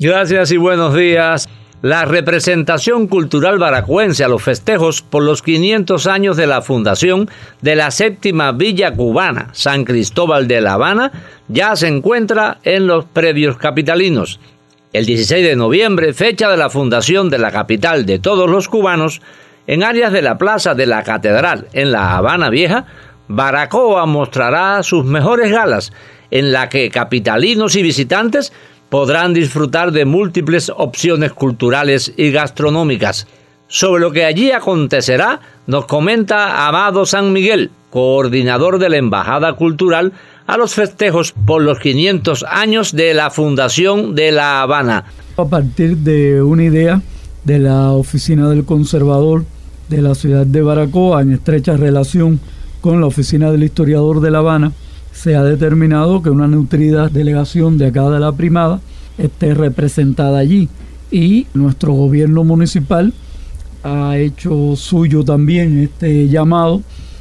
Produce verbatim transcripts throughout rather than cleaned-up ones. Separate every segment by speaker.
Speaker 1: Gracias y buenos días. La representación cultural baracuense a los festejos por los quinientos años de la fundación de la séptima Villa Cubana, San Cristóbal de La Habana, ya se encuentra en los predios capitalinos. El dieciséis de noviembre, fecha de la fundación de la capital de todos los cubanos, en áreas de la Plaza de la Catedral, en La Habana Vieja, Baracoa mostrará sus mejores galas, en la que capitalinos y visitantes podrán disfrutar de múltiples opciones culturales y gastronómicas. Sobre lo que allí acontecerá, nos comenta Amado San Miguel, coordinador de la Embajada Cultural a los festejos por los quinientos años de la fundación de La Habana.
Speaker 2: A partir de una idea de la Oficina del Conservador de la ciudad de Baracoa, en estrecha relación con la Oficina del Historiador de La Habana, se ha determinado que una nutrida delegación de acá de la Primada esté representada allí, y nuestro gobierno municipal ha hecho suyo también este llamado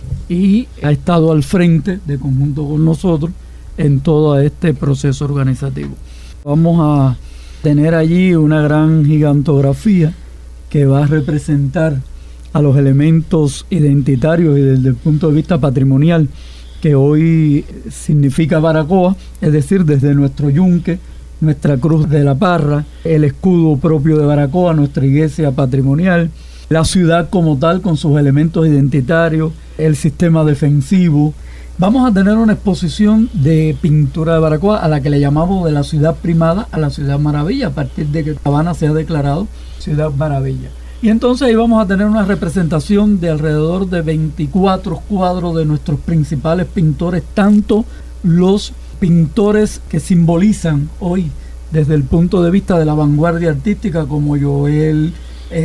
Speaker 2: y ha estado al frente de conjunto con nosotros en todo este proceso organizativo. Vamos a tener allí una gran gigantografía que va a representar a los elementos identitarios y desde el punto de vista patrimonial que hoy significa Baracoa, es decir, desde nuestro yunque, nuestra cruz de la Parra, el escudo propio de Baracoa, nuestra iglesia patrimonial, la ciudad como tal con sus elementos identitarios, el sistema defensivo. Vamos a tener una exposición de pintura de Baracoa a la que le llamamos de la ciudad primada a la ciudad maravilla, a partir de que La Habana se ha declarado ciudad maravilla. Y entonces ahí vamos a tener una representación de alrededor de veinticuatro cuadros de nuestros principales pintores, tanto los pintores que simbolizan hoy desde el punto de vista de la vanguardia artística como Joel,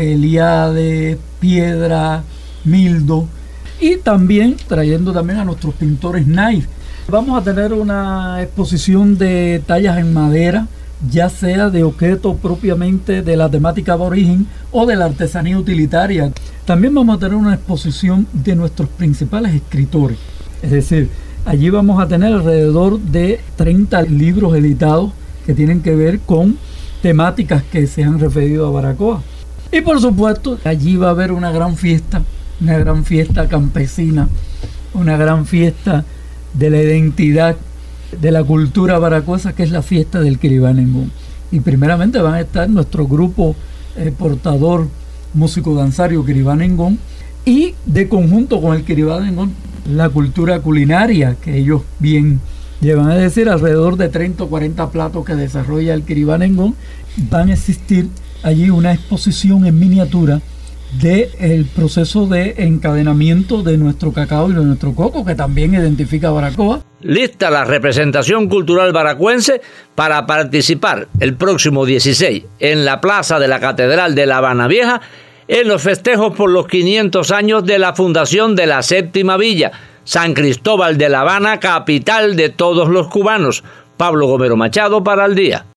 Speaker 2: Eliade, Piedra, Mildo, y también trayendo también a nuestros pintores naif. Vamos a tener una exposición de tallas en madera, ya sea de objetos propiamente de la temática aborigen o de la artesanía utilitaria. También vamos a tener una exposición de nuestros principales escritores, es decir, allí vamos a tener alrededor de treinta libros editados que tienen que ver con temáticas que se han referido a Baracoa. Y por supuesto, allí va a haber una gran fiesta, una gran fiesta campesina, una gran fiesta de la identidad de la cultura baracuesa, que es la fiesta del Quiribanengón. Y primeramente van a estar nuestro grupo eh, portador músico danzario Quiribanengón, y de conjunto con el Quiribanengón la cultura culinaria que ellos bien llevan, es decir, alrededor de treinta o cuarenta platos que desarrolla el Quiribanengón. Van a existir allí una exposición en miniatura del proceso de encadenamiento de nuestro cacao y de nuestro coco, que también identifica a Baracoa.
Speaker 1: Lista la representación cultural baracuense para participar el próximo dieciséis en la Plaza de la Catedral de La Habana Vieja en los festejos por los quinientos años de la fundación de la séptima Villa, San Cristóbal de La Habana, capital de todos los cubanos. Pablo Gomero Machado para El Día.